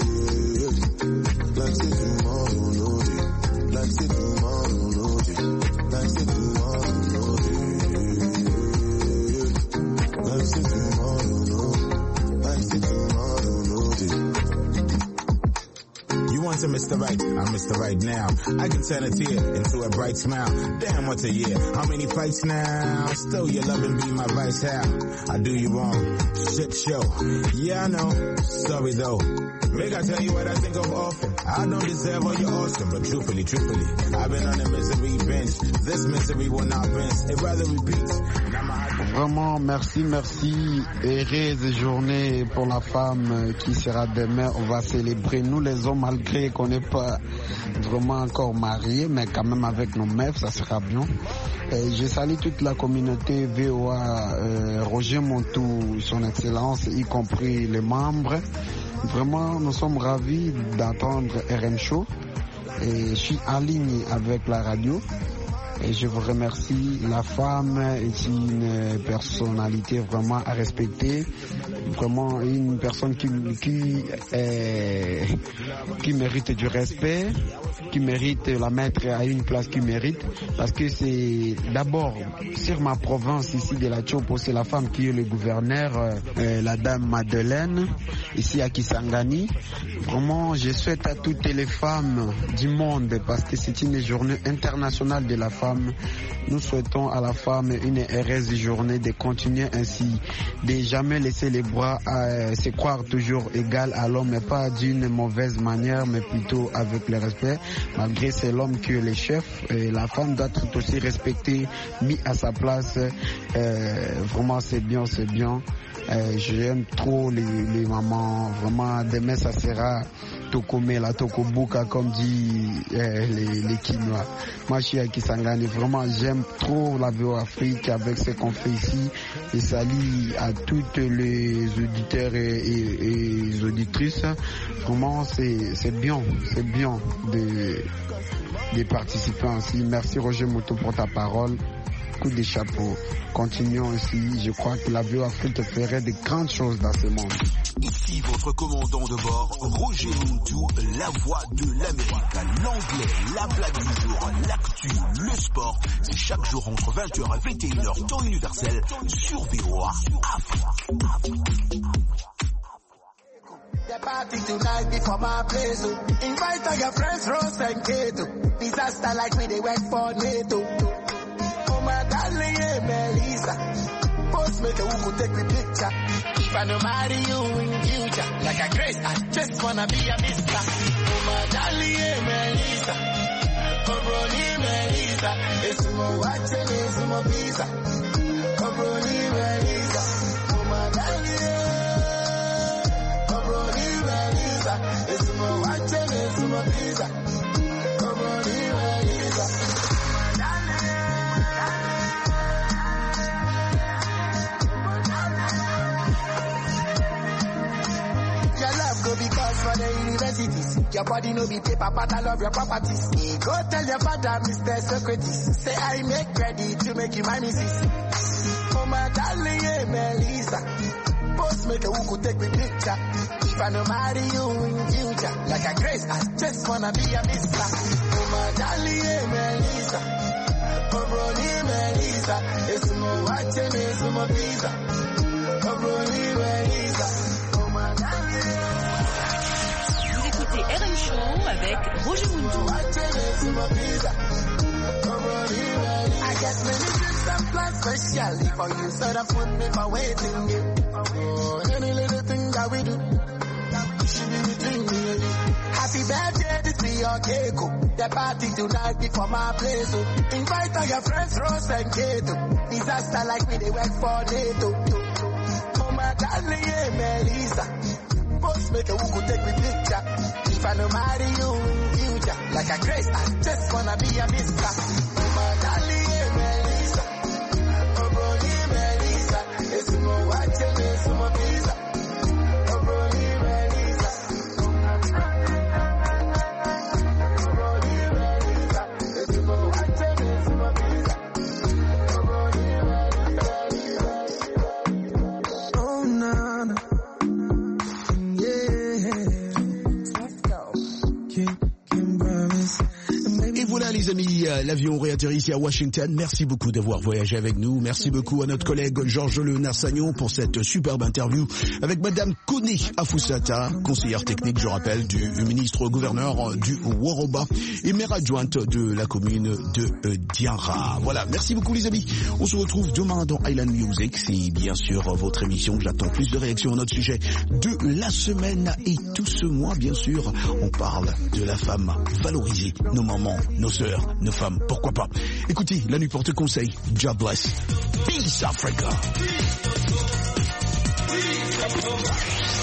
Like say tomorrow, no day. Like say tomorrow, no day. Like say tomorrow, no day. Like say tomorrow, no. Like say tomorrow, no day. You want to Mister Right, I'm Mister Right now. I can turn a tear into a bright smile. Damn, what's a year? How many fights now? Still your love and be my vice. How I do you wrong? Shit show. Yeah, I know. Sorry though. Make I tell you what I think of often. I don't deserve all your awesome, but truthfully, truthfully, I've been on a misery bench. This misery will not bench. It rather repeats. Vraiment, merci, merci. Heureuse journée pour la femme qui sera demain. On va célébrer, nous les hommes, malgré qu'on n'est pas vraiment encore mariés, mais quand même avec nos meufs, ça sera bien. Et je salue toute la communauté V O A, euh, Roger Muntu, son excellence, y compris les membres. Vraiment, nous sommes ravis d'entendre R M Show. Et je suis en ligne avec la radio. et je vous remercie. La femme est une personnalité vraiment à respecter, vraiment une personne qui, qui, est, qui mérite du respect, qui mérite la mettre à une place qu'il mérite, parce que c'est d'abord sur ma province ici de la Tchopo, c'est la femme qui est le gouverneur, euh, la dame Madeleine, ici à Kisangani. Vraiment, je souhaite à toutes les femmes du monde, parce que c'est une journée internationale de la femme. Nous souhaitons à la femme une heureuse journée, de continuer ainsi, de jamais laisser les bras à se croire toujours égal à l'homme, mais pas d'une mauvaise manière, mais plutôt avec le respect. Malgré c'est l'homme qui est le chef, et la femme doit être aussi respectée, mis à sa place. Euh, vraiment c'est bien, c'est bien. Euh, J'aime trop les, les mamans. Vraiment, demain ça sera Tokome, la Tokobuka, comme dit euh, les, les Kinois. Moi je suis à Kisangani. Vraiment j'aime trop la V O Afrique avec ce qu'on fait ici. Et salut à toutes les auditeurs et, et, et les auditrices. Vraiment c'est bien, c'est bien de, de participer ainsi. Merci Roger Moto pour ta parole. Coup de chapeau. Continuons aussi. Je crois que la V O Afrique ferait de grandes choses dans ce monde. Ici votre commandant de bord, Roger Muntu, la voix de l'Amérique. L'anglais, la blague du jour, l'actu, le sport. C'est chaque jour entre vingt heures et vingt et une heures, temps universel, sur V O A Afrique. The party tonight before my place. Invite all your friends, Rose and Kato. Disaster like we they work for NATO. Oh my darling, yeah, Melissa. Postmaker who could take the picture. If I don't marry you in future, like a grace, I just wanna be a mister. Oh my darling, yeah, Melissa. Cobroni, Melissa. It's more watching, it's more visa. Cobroni, Melissa. Oh my darling, yeah. Cobroni, Melissa. It's more watching, it's more visa. Cobroni, Melissa. Because for the universities, your body no be paper, but I love your properties. Hey, go tell your father, Mister Socrates, say I make ready to make you my missus. Oh my darling, yeah, Melissa. Postmaker who could take the picture. If I don't marry you in future, like a grace, I just wanna be a mister. Oh my darling, yeah, Melissa. Oh brony, Melissa. It's more watching, it's more pizza. Oh brony, Melissa. Oh my darling. C'est R M Show avec Roger Muntu. I guess many trips and plans specially for you, so that food make my waiting you. Oh, any little thing that we do, should be between me and you. Happy birthday, this be your cake. The party tonight before my place. Oh. Invite all your friends, Rose and Kato. Disaster like me, they work for NATO. Oh my darling, yeah, Melissa. Postmaker who could take the picture. If I don't marry you in future, like a grace, I just wanna be a mister. Oh my darling, yeah, Melissa. Oh brony, Melissa. It's more watching, it's more pizza. Oh brony, Melissa. Oh brony, Melissa. It's more watching, it's more pizza. Oh brony, Melissa. Oh no, no. Et voilà les amis, l'avion réatterrit ici à Washington. Merci beaucoup d'avoir voyagé avec nous. Merci beaucoup à notre collègue Georges Le Nassagnon pour cette superbe interview avec Madame Kone Afoussata, conseillère technique, je rappelle, du ministre gouverneur du Woroba et maire adjointe de la commune de Diarra. Voilà, merci beaucoup les amis. On se retrouve demain dans Island Music. C'est bien sûr votre émission. J'attends plus de réactions à notre sujet de la semaine et tout ce mois, bien sûr. On parle de la femme valorisée, nos mamans, nos sœurs, nos femmes, pourquoi pas. Écoutez, la nuit porte conseil. God bless. Peace Africa.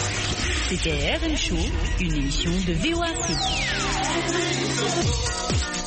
C'était R M Show, une émission de V O A Afrique.